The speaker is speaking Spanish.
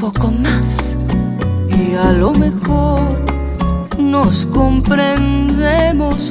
poco más y a lo mejor nos comprendemos